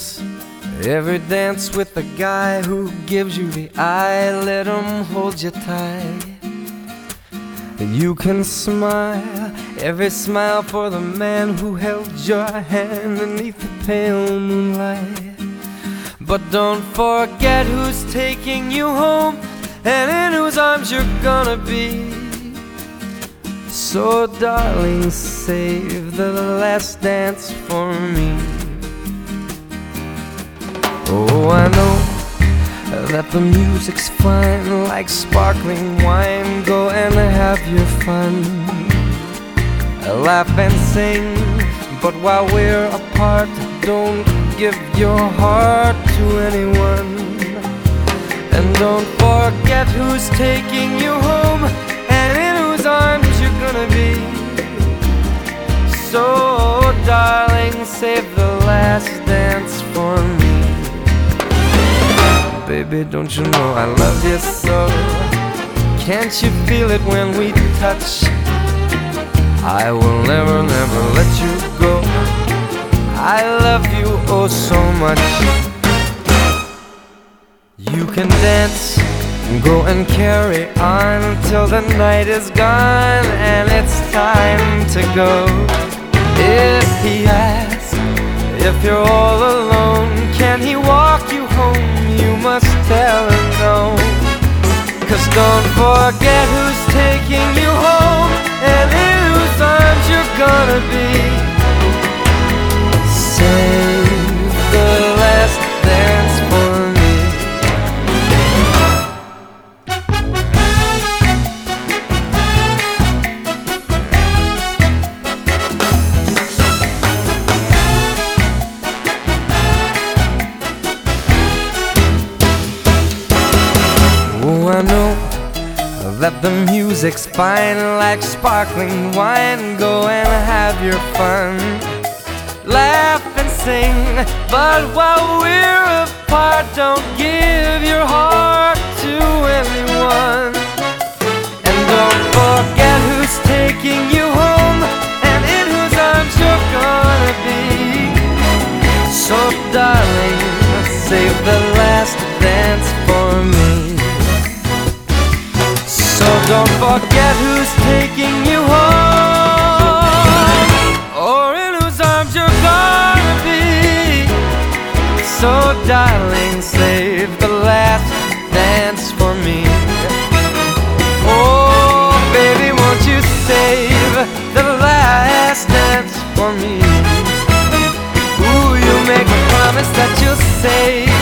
dance, every dance with the guy who gives you the eye. Let him hold you tight. You can smile, every smile for the man who held your hand beneath the pale moonlight. But don't forget who's taking you home and in whose arms you're gonna be. So darling, save the last dance for me. Oh, I know that the music's fine, like sparkling wine. Go and have your fun, laugh and sing. But while we're apart, don't give your heart to anyone. And don't forget who's taking you home and in whose arms you're gonna be. So darling, save the last dance for me. Baby, don't you know I love you so? Can't you feel it when we touch? I will never, never let you go. I love you oh so much. You can dance, go and carry on till the night is gone and it's time to go. If he asks if you're all alone, can he walk you home? You must tell him no. 'Cause don't forget who's taking you home and in whose arms you're gonna be. Save the last dance for me. Oh, I know that the music's fine, like sparkling wine. Go and have your fun, laugh and sing. But while we're apart, don't give your heart to anyone. And don't forget who's taking you home and in whose arms you're gonna be. So darling, save the last dance for me. So don't forget who's taking you home or in whose arms you're gonna be. So darling, save the last dance for me. Oh baby, won't you save the last dance for me? Ooh, you make a promise that you'll save